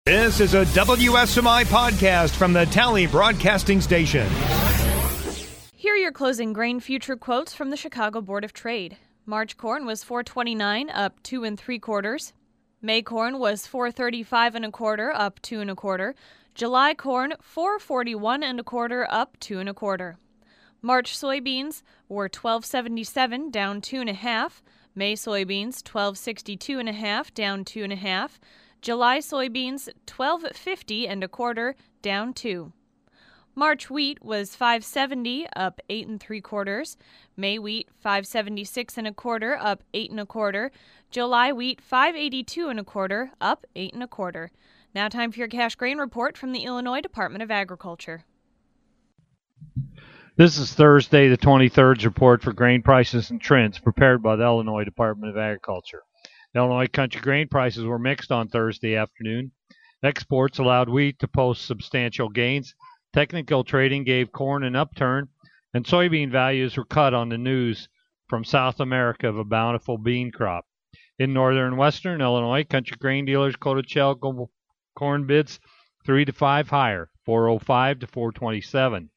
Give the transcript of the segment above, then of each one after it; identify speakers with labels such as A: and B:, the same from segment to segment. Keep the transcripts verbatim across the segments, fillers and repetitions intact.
A: This is a W S M I podcast from the Tally Broadcasting Station.
B: Here are your closing grain future quotes from the Chicago Board of Trade. March corn was four twenty-nine, up two and three quarters. May corn was four thirty-five and a quarter, up two and a quarter. July corn four forty-one and a quarter, up two and a quarter. March soybeans were twelve seventy-seven, down two and a half. May soybeans twelve sixty-two and a half, down two and a half. July soybeans twelve fifty and a quarter, down two. March wheat was five seventy, up eight and three quarters. May wheat five seventy-six and a quarter, up eight and a quarter. July wheat five eighty-two and a quarter, up eight and a quarter. Now time for your cash grain report from the Illinois Department of Agriculture.
C: This is Thursday, the twenty-third's report for grain prices and trends prepared by the Illinois Department of Agriculture. The Illinois country grain prices were mixed on Thursday afternoon. Exports allowed wheat to post substantial gains. Technical trading gave corn an upturn, and soybean values were cut on the news from South America of a bountiful bean crop. In northern and western Illinois, country grain dealers quoted shell corn bids three to five higher, four oh five to four twenty-seven.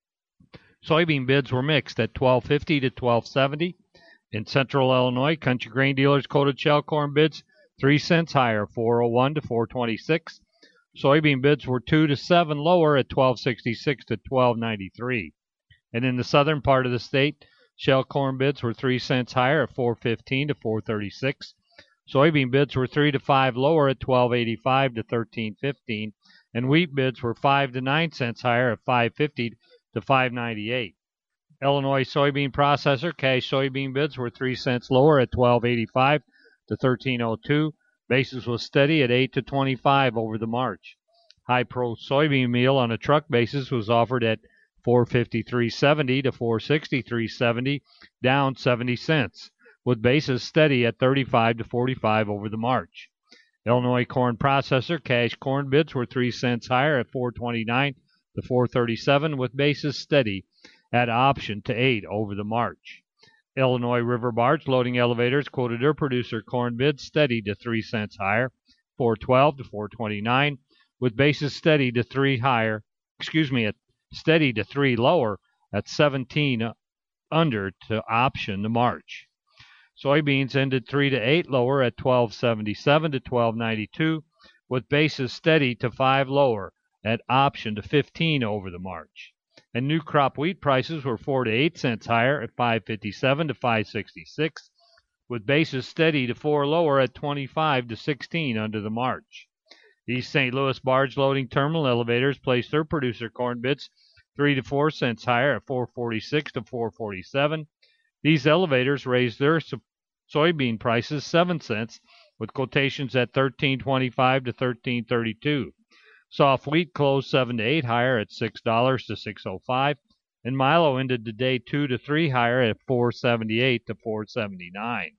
C: Soybean bids were mixed at twelve fifty to twelve seventy. In central Illinois, country grain dealers quoted shell corn bids three cents higher, four oh one to four twenty-six. Soybean bids were two to seven lower at twelve sixty-six to twelve ninety-three. And in the southern part of the state, shell corn bids were three cents higher at four fifteen to four thirty-six. Soybean bids were three to five lower at twelve eighty-five to thirteen fifteen, and wheat bids were five to nine cents higher at five fifty to five ninety-eight. Illinois soybean processor cash soybean bids were three cents lower at twelve eighty-five to thirteen oh two. Basis was steady at eight to twenty-five over the March. High pro soybean meal on a truck basis was offered at four fifty-three seventy to four sixty-three seventy, down seventy cents, with basis steady at thirty-five to forty-five over the March. Illinois corn processor cash corn bids were three cents higher at four twenty-nine to four thirty-seven, with basis steady at option to eight over the March. Illinois river barge loading elevators quoted their producer corn bids steady to three cents higher, four twelve to four twenty-nine, with basis steady to three higher, excuse me, at steady to three lower at seventeen under to option to March. Soybeans ended three to eight lower at twelve seventy-seven to twelve ninety-two, with basis steady to five lower at option to fifteen over the March. And new crop wheat prices were four to eight cents higher at five fifty-seven to five sixty-six, with basis steady to four lower at twenty-five to sixteen under the March. East Saint Louis barge loading terminal elevators placed their producer corn bids three to four cents higher at four forty-six to four forty-seven. These elevators raised their soybean prices seven cents, with quotations at thirteen twenty-five to thirteen thirty-two. Soft wheat closed seven to eight higher at six dollars to six oh five, and Milo ended the day two to three higher at four seventy-eight to four seventy-nine.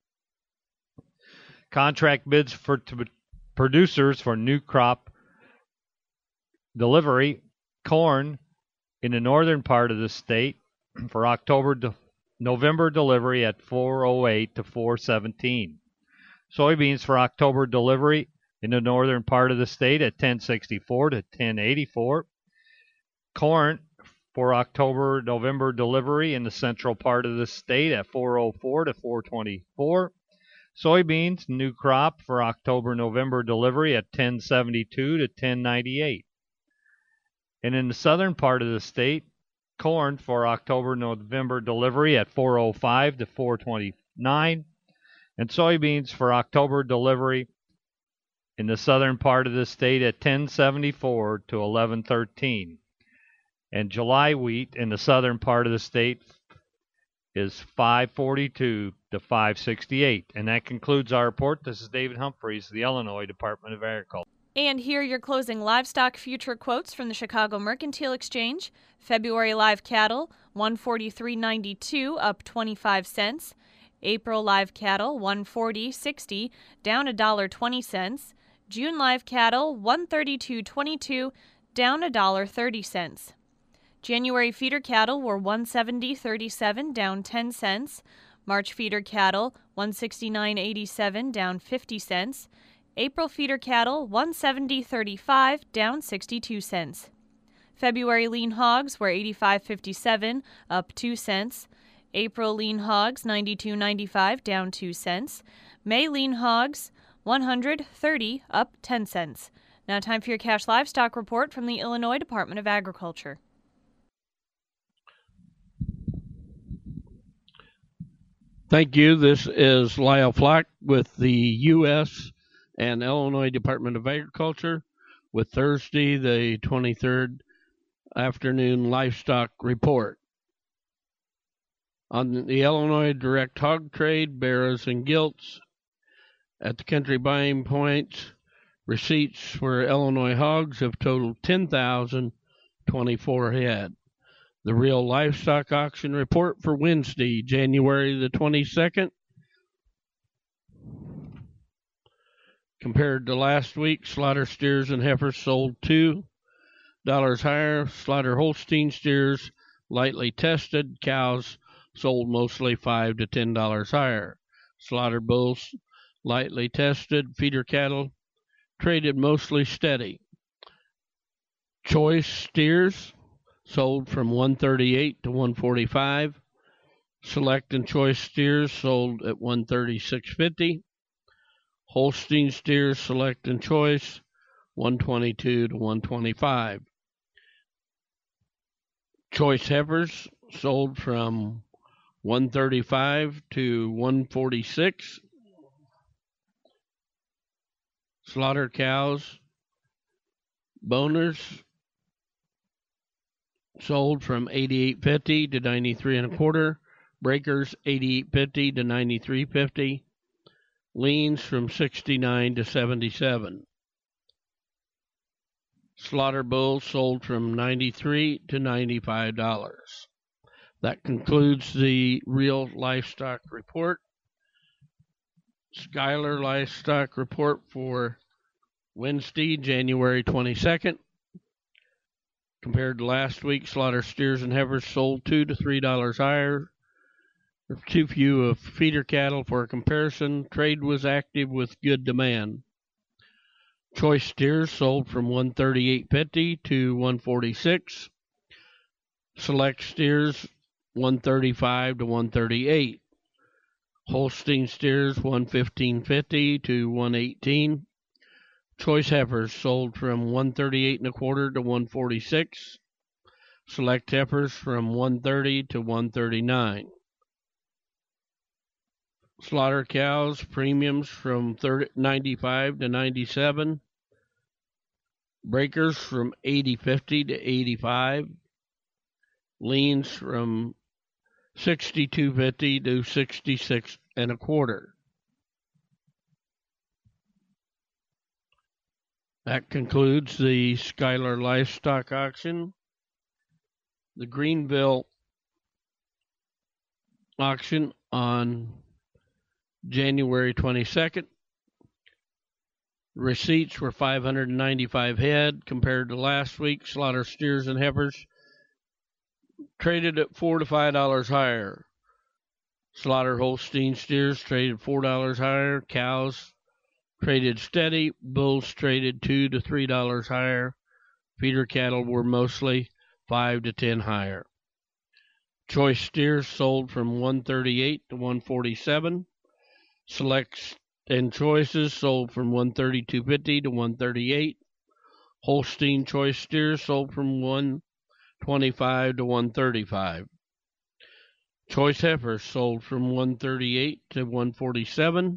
C: Contract bids for t- producers for new crop delivery corn in the northern part of the state for October to November delivery at four oh eight to four seventeen. Soybeans for October delivery in the northern part of the state at ten sixty-four to ten eighty-four. Corn for October, November delivery in the central part of the state at four oh four to four twenty-four. Soybeans, new crop for October, November delivery at ten seventy-two to ten ninety-eight. And in the southern part of the state, corn for October, November delivery at four oh five to four twenty-nine. And soybeans for October delivery in the southern part of the state at ten seventy-four to eleven thirteen. And July wheat in the southern part of the state is five forty-two to five sixty-eight. And that concludes our report. This is David Humphreys, the Illinois Department of Agriculture.
B: And here are your closing livestock future quotes from the Chicago Mercantile Exchange. February live cattle, one forty-three ninety-two, up twenty-five cents. April live cattle, one forty sixty, down one dollar and twenty cents. June live cattle, one thirty-two twenty-two, down one dollar and thirty cents. January feeder cattle were one seventy thirty-seven, down ten cents. March feeder cattle, one sixty-nine eighty-seven, down fifty cents. April feeder cattle one seventy thirty-five, down sixty-two cents. February lean hogs were eighty-five fifty-seven, up two cents. April lean hogs ninety-two ninety-five, down two cents. May lean hogs one hundred thirty, up ten cents. Now time for your cash livestock report from the Illinois Department of Agriculture.
D: Thank you. This is Lyle Flock with the U S and Illinois Department of Agriculture with Thursday, the twenty-third afternoon livestock report. On the Illinois direct hog trade, barrows and gilts, at the country buying points, receipts for Illinois hogs have totaled ten thousand twenty-four head. The real livestock auction report for Wednesday, January the twenty-second. Compared to last week, slaughter steers and heifers sold two dollars higher. Slaughter Holstein steers lightly tested. Cows sold mostly five to ten dollars higher. Slaughter bulls lightly tested. Feeder cattle traded mostly steady. Choice steers sold from one thirty-eight to one forty-five. Select and choice steers sold at one thirty-six fifty. Holstein steers, select and choice, one twenty-two to one twenty-five. Choice heifers sold from one thirty-five to one forty-six. Slaughter cows, boners sold from eighty-eight fifty to ninety-three and a quarter. Breakers eighty-eight fifty to ninety-three fifty. Leans from sixty-nine to seventy-seven. Slaughter bulls sold from ninety-three to ninety-five dollars. That concludes the real livestock report. Schuyler livestock report for Wednesday, January twenty-second. Compared to last week, slaughter steers and heifers sold two to three dollars higher. There are too few of feeder cattle for a comparison. Trade was active with good demand. Choice steers sold from one thirty-eight fifty to one forty-six. Select steers one thirty-five to one thirty-eight. Holstein steers one fifteen fifty to one eighteen. Choice heifers sold from one thirty-eight and a quarter to one forty-six. Select heifers from one thirty to one thirty-nine. Slaughter cows premiums from ninety-five to ninety-seven. Breakers from eighty fifty to eighty-five. Leans from sixty-two fifty to sixty-six and a quarter. That concludes the Schuyler livestock auction. The Greenville auction on January twenty-second. Receipts were five hundred ninety-five head compared to last week. Slaughter steers and heifers traded at four to five dollars higher. Slaughter Holstein steers traded four dollars higher. Cows traded steady. Bulls traded two to three dollars higher. Feeder cattle were mostly five to ten higher. Choice steers sold from one thirty-eight to one forty-seven. Selects and choices sold from one thirty-two fifty to one thirty-eight. Holstein choice steers sold from one twenty-five to one thirty-five. Choice heifers sold from one thirty-eight to one forty-seven.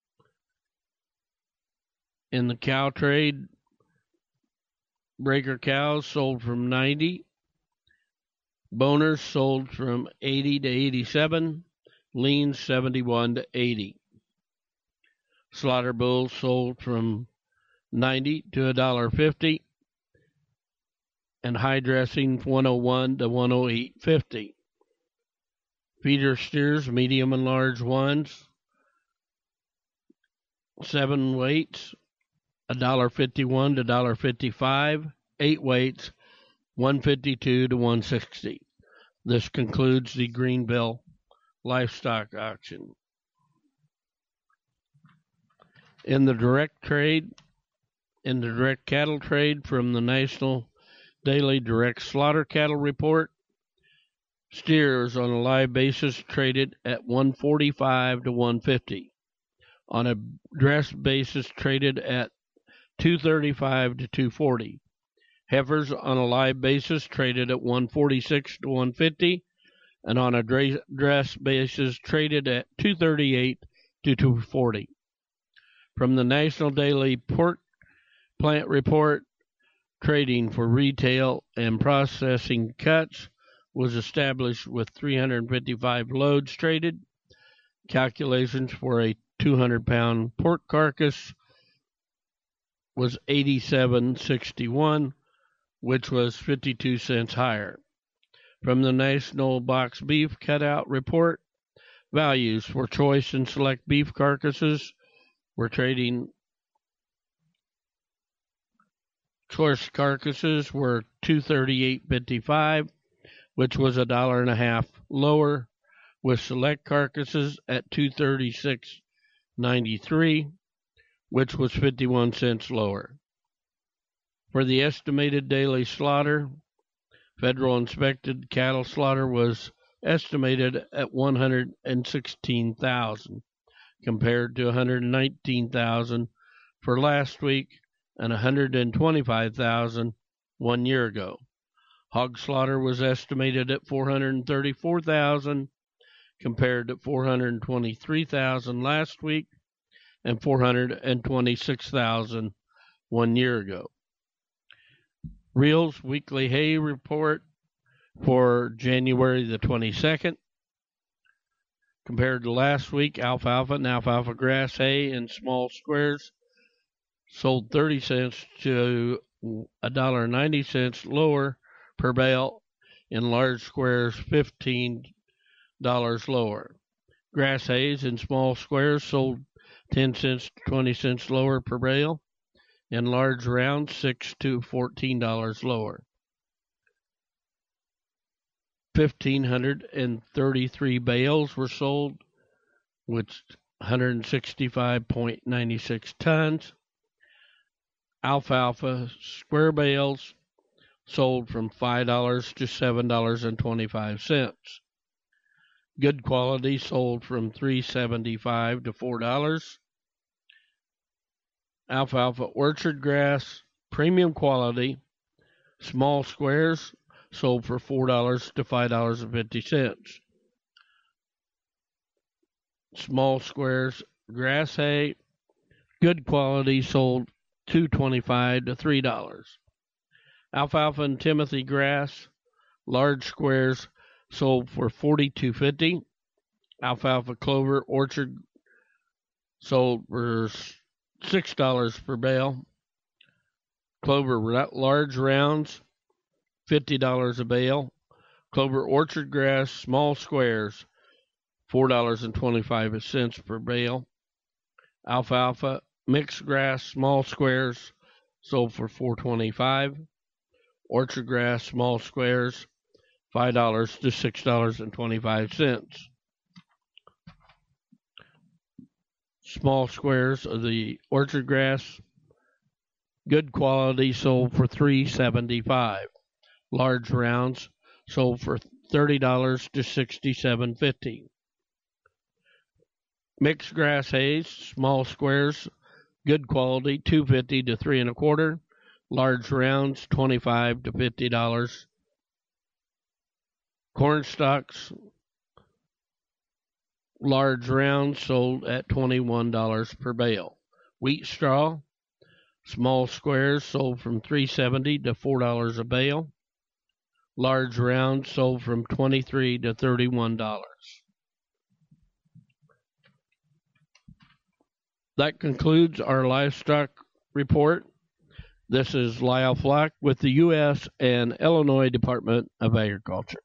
D: In the cow trade, breaker cows sold from ninety. Boners sold from eighty to eighty-seven. Leans seventy-one to eighty. Slaughter bulls sold from ninety to one dollar fifty. And high dressing one oh one to one oh eight fifty. Feeder steers, medium and large ones, seven weights, one dollar fifty-one to one dollar fifty-five. Eight weights, one fifty-two to one sixty. This concludes the Greenville livestock auction. In the direct trade, in the direct cattle trade from the National Daily Direct Slaughter Cattle Report, steers on a live basis traded at one forty-five to one fifty. On a dressed basis traded at two thirty-five to two forty. Heifers on a live basis traded at one forty-six to one fifty, and on a dress basis traded at two thirty-eight to two forty. From the National Daily Pork Plant Report, trading for retail and processing cuts was established with three hundred fifty-five loads traded. Calculations for a two hundred pound pork carcass was eighty-seven sixty-one, which was fifty-two cents higher. From the National Box Beef Cutout Report, values for choice and select beef carcasses were trading. Choice carcasses were two thirty-eight fifty-five, which was a dollar and a half lower, with select carcasses at two thirty-six ninety-three, which was fifty-one cents lower. For the estimated daily slaughter, federal inspected cattle slaughter was estimated at one hundred sixteen thousand, compared to one hundred nineteen thousand for last week and one hundred twenty-five thousand one year ago. Hog slaughter was estimated at four hundred thirty-four thousand, compared to four hundred twenty-three thousand last week and four hundred twenty-six thousand one year ago. Reels Weekly Hay Report for January the twenty-second. Compared to last week, alfalfa and alfalfa grass hay in small squares sold thirty cents to one dollar and ninety cents lower per bale. In large squares, fifteen dollars lower. Grass hays in small squares sold ten cents to twenty cents lower per bale. In large rounds, six to fourteen dollars lower. fifteen thirty-three bales were sold, which one hundred sixty-five point nine six tons. Alfalfa square bales sold from five dollars to seven dollars and twenty-five cents. Good quality sold from three dollars and seventy-five cents to four dollars. Alfalfa orchard grass, premium quality, small squares, sold for four dollars to five dollars and fifty cents. Small squares grass hay, good quality, sold two dollars and twenty-five cents to three dollars. Alfalfa and Timothy grass, large squares, sold for forty-two fifty. Alfalfa clover orchard sold for six dollars per bale. Clover large rounds, fifty dollars a bale. Clover orchard grass, small squares, four dollars and twenty-five cents per bale. Alfalfa mixed grass, small squares, sold for four dollars and twenty-five cents. Orchard grass, small squares, five dollars to six dollars and twenty-five cents. Small squares of the orchard grass, good quality, sold for three dollars and seventy-five cents. Large rounds sold for thirty dollars to sixty-seven dollars and fifty cents. Mixed grass hays, small squares, good quality, two dollars and fifty cents to three and a quarter. Large rounds, twenty-five dollars to fifty dollars. Corn stalks, large rounds, sold at twenty-one dollars per bale. Wheat straw, small squares, sold from three dollars and seventy cents to four dollars a bale. Large rounds sold from twenty-three dollars to thirty-one dollars. That concludes our livestock report. This is Lyle Flock with the U S and Illinois Department of Agriculture.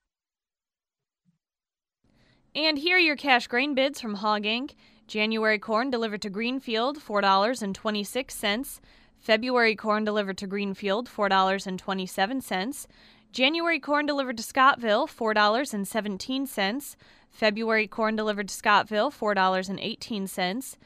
B: And here are your cash grain bids from Hog Incorporated. January corn delivered to Greenfield, four dollars and twenty-six cents. February corn delivered to Greenfield, four dollars and twenty-seven cents. January corn delivered to Scottville, four dollars and seventeen cents. February corn delivered to Scottville, four dollars and eighteen cents.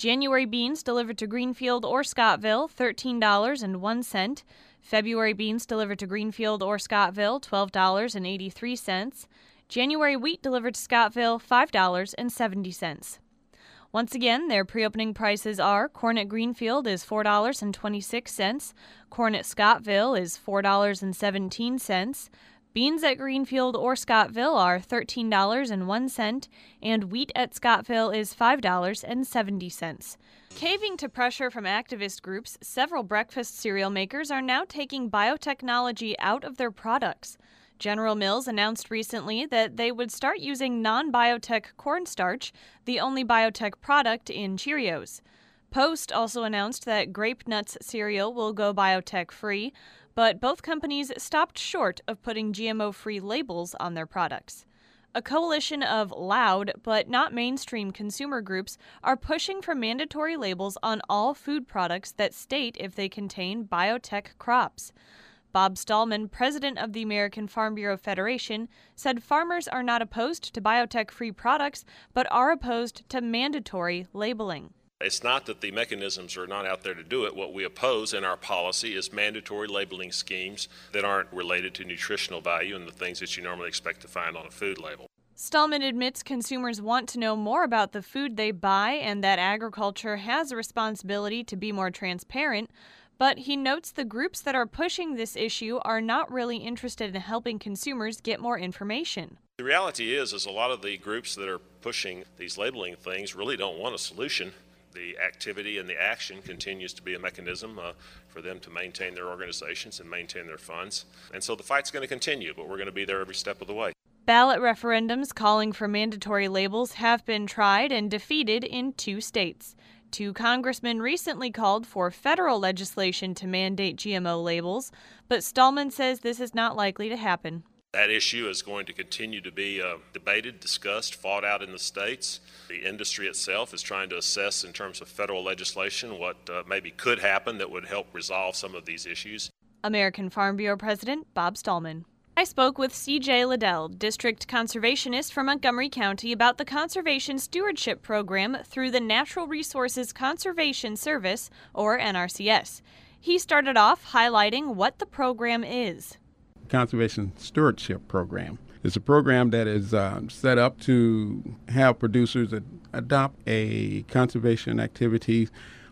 B: January beans delivered to Greenfield or Scottville, thirteen dollars and one cent. February beans delivered to Greenfield or Scottville, twelve dollars and eighty-three cents. January wheat delivered to Scottville, five dollars and seventy cents. Once again, their pre-opening prices are: corn at Greenfield is four dollars and twenty-six cents, corn at Scottville is four dollars and seventeen cents, beans at Greenfield or Scottville are thirteen dollars and one cent, and wheat at Scottville is five dollars and seventy cents. Caving to pressure from activist groups, several breakfast cereal makers are now taking biotechnology out of their products. General Mills announced recently that they would start using non-biotech cornstarch, the only biotech product in Cheerios. Post also announced that Grape Nuts cereal will go biotech-free, but both companies stopped short of putting G M O-free labels on their products. A coalition of loud but not mainstream consumer groups are pushing for mandatory labels on all food products that state if they contain biotech crops. Bob Stallman, president of the American Farm Bureau Federation, said farmers are not opposed to biotech-free products, but are opposed to mandatory labeling.
E: It's not that the mechanisms are not out there to do it. What we oppose in our policy is mandatory labeling schemes that aren't related to nutritional value and the things that you normally expect to find on a food label.
B: Stallman admits consumers want to know more about the food they buy and that agriculture has a responsibility to be more transparent, but he notes the groups that are pushing this issue are not really interested in helping consumers get more information.
E: The reality is, is a lot of the groups that are pushing these labeling things really don't want a solution. The activity and the action continues to be a mechanism uh, for them to maintain their organizations and maintain their funds. And so the fight's going to continue, but we're going to be there every step of the way.
B: Ballot referendums calling for mandatory labels have been tried and defeated in two states. Two congressmen recently called for federal legislation to mandate G M O labels, but Stallman says this is not likely to happen.
E: That issue is going to continue to be uh, debated, discussed, fought out in the states. The industry itself is trying to assess in terms of federal legislation what uh, maybe could happen that would help resolve some of these issues.
B: American Farm Bureau President Bob Stallman. I spoke with C J Liddell, District Conservationist for Montgomery County, about the Conservation Stewardship Program through the Natural Resources Conservation Service, or N R C S. He started off highlighting what the program is.
F: Conservation Stewardship Program is a program that is uh, set up to have producers ad- adopt a conservation activity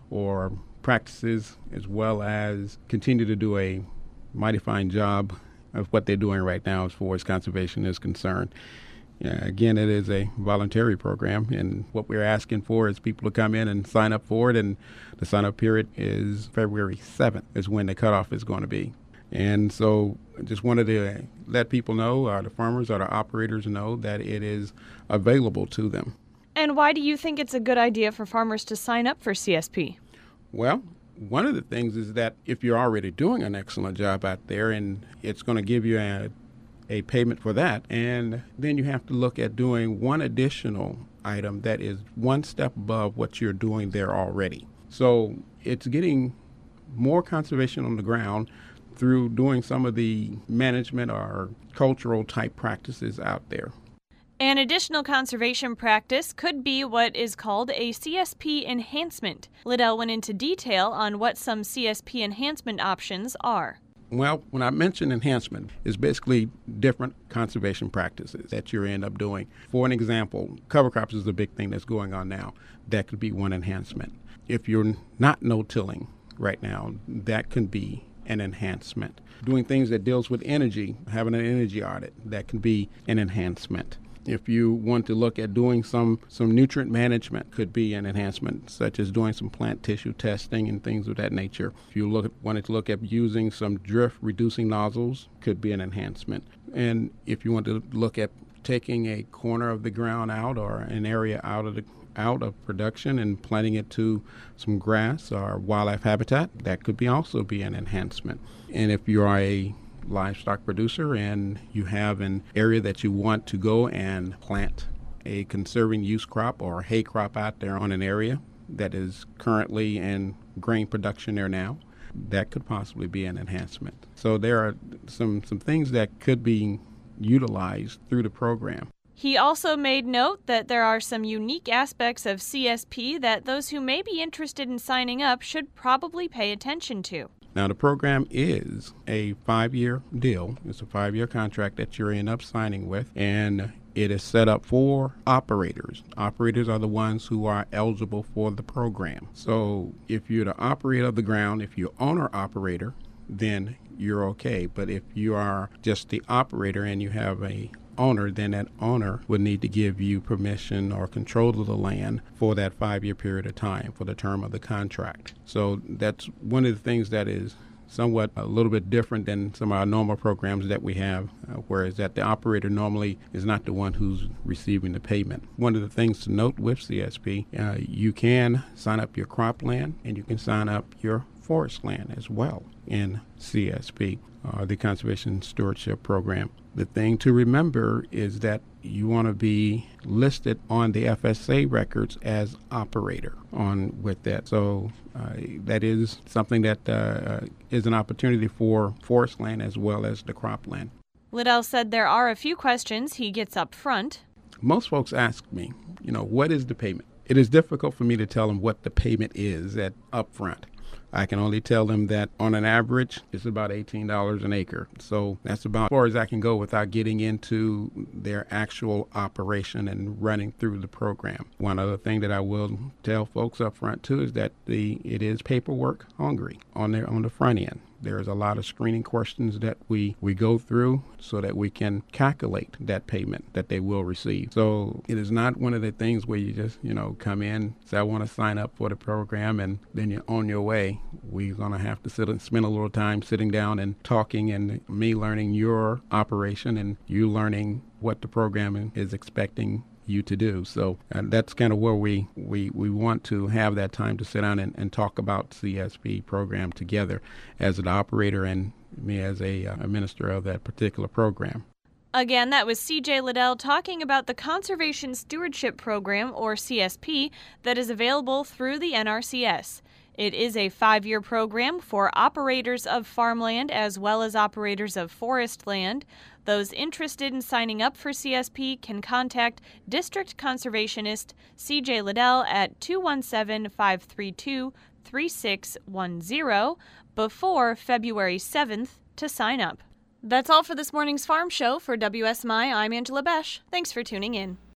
F: or practices, as well as continue to do a mighty fine job of what they're doing right now as far as conservation is concerned. Yeah, again, it is a voluntary program, and what we're asking for is people to come in and sign up for it, and the sign-up period is February seventh is when the cutoff is going to be. And so I just wanted to let people know, or the farmers or the operators know, that it is available to them.
B: And why do you think it's a good idea for farmers to sign up for C S P?
F: Well, one of the things is that if you're already doing an excellent job out there, and it's going to give you a, a payment for that, and then you have to look at doing one additional item that is one step above what you're doing there already. So it's getting more conservation on the ground through doing some of the management or cultural type practices out there.
B: An additional conservation practice could be what is called a C S P enhancement. Liddell went into detail on what some C S P enhancement options are.
F: Well, when I mention enhancement, it's basically different conservation practices that you end up doing. For an example, cover crops is a big thing that's going on now. That could be one enhancement. If you're not no-tilling right now, that can be an enhancement. Doing things that deals with energy, having an energy audit, that can be an enhancement. If you want to look at doing some, some nutrient management, could be an enhancement, such as doing some plant tissue testing and things of that nature. If you look at, wanted to look at using some drift reducing nozzles, could be an enhancement. And if you want to look at taking a corner of the ground out or an area out of the out of production and planting it to some grass or wildlife habitat, that could be also be an enhancement. And if you are a livestock producer and you have an area that you want to go and plant a conserving use crop or hay crop out there on an area that is currently in grain production there now, that could possibly be an enhancement. So there are some, some things that could be utilized through the program.
B: He also made note that there are some unique aspects of C S P that those who may be interested in signing up should probably pay attention to.
F: Now, the program is a five-year deal. It's a five-year contract that you end up signing with, and it is set up for operators. Operators are the ones who are eligible for the program. So if you're the operator of the ground, if you're owner-operator, then you're okay. But if you are just the operator and you have a owner, then that owner would need to give you permission or control of the land for that five-year period of time, for the term of the contract. So that's one of the things that is somewhat a little bit different than some of our normal programs that we have, uh, whereas that the operator normally is not the one who's receiving the payment. One of the things to note with C S P, uh, you can sign up your cropland and you can sign up your forest land as well in C S P, uh, the Conservation Stewardship Program. The thing to remember is that you want to be listed on the F S A records as operator on with that. So uh, that is something that uh, is an opportunity for forest land as well as the cropland.
B: Liddell said there are a few questions he gets up front.
F: Most folks ask me, you know, what is the payment? It is difficult for me to tell them what the payment is at upfront. I can only tell them that on an average, it's about eighteen dollars an acre. So that's about as far as I can go without getting into their actual operation and running through the program. One other thing that I will tell folks up front too is that the it is paperwork hungry on their on the front end. There's a lot of screening questions that we, we go through so that we can calculate that payment that they will receive. So it is not one of the things where you just, you know, come in, say, I want to sign up for the program, and then you're on your way. We're going to have to sit and spend a little time sitting down and talking, and me learning your operation and you learning what the program is expecting you to do. So uh, that's kind of where we, we, we want to have that time to sit down and, and talk about C S P program together as an operator and me as a, uh, a minister of that particular program.
B: Again, that was C J Liddell talking about the Conservation Stewardship Program, or C S P, that is available through the N R C S. It is a five-year program for operators of farmland as well as operators of forest land. Those interested in signing up for C S P can contact District Conservationist C J Liddell at two one seven, five three two, three six one zero before February seventh to sign up. That's all for this morning's Farm Show. For W S M I, I'm Angela Besh. Thanks for tuning in.